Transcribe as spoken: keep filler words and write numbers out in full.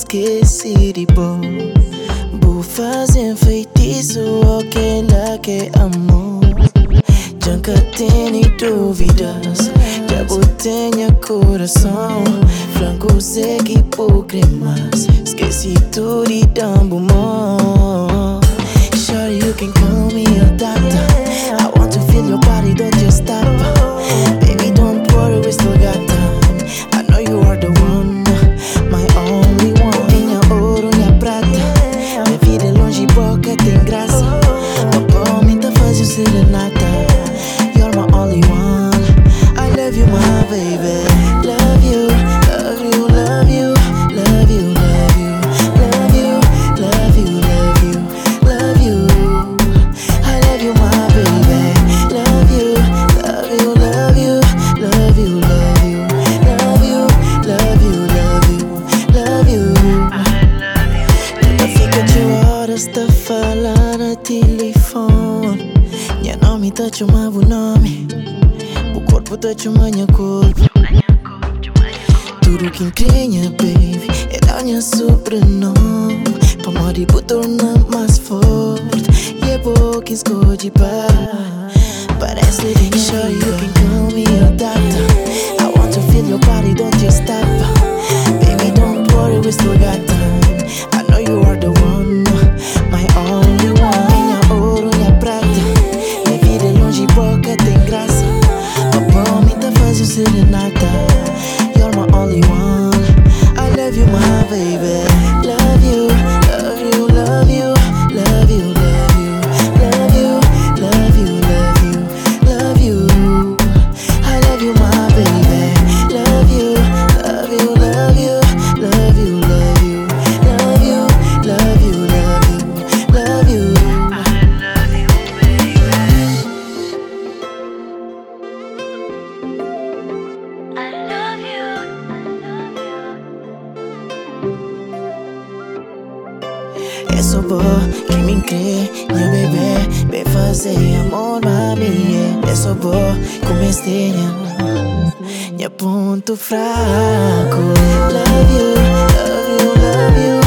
esqueci de bom. Vou fazer feitiço aquela que amou. Já nunca tenho dúvidas, já botei no coração. Franco segui por cremas, esqueci tudo e tão bom. Sure you can call me your doctor. I want to feel your body, don't just stop. Baby, don't worry, we still got time. I know you are the one, my only one. Minha ouro, minha prata. Minha vida é longe e boca tem graça. Papai me tá fazendo serenata. You're my only one. I love you, my baby. Love you, love you, love you, love you, love you, love you, love you, love you, love you. I love you, my baby. Love you, love you, love you, love you, love you, love you, love you, love you, love you. Nunca fica de horas tá falando no telefone. Minha nome tá chamando o nome, o corpo tá chamando o corpo. Tudo que tenha, baby, é da minha sobrenome. Pra morrer por tornar mais forte. E é bom que escolhe para. Parece de sure you can call me your doctor. I want to feel your body, don't just stop. Baby, don't worry, we still got time. I know you are the one, my only one. Minha ouro, minha prata. Minha vida é longe e boca tem graça. Papai me tá fazendo serenata. You're my only one. I love you, my baby. Love you, love you, love you, love you, love you, love you, love you, love you, love you. I love you, my baby. Love you, love you, love you, love you, love you, love you, love you, love you, love you. É só bom que me crê, minha bebê. Vem fazer amor, mami. É só bom como estranha, minha ponto fraco. Love you, love you, love you.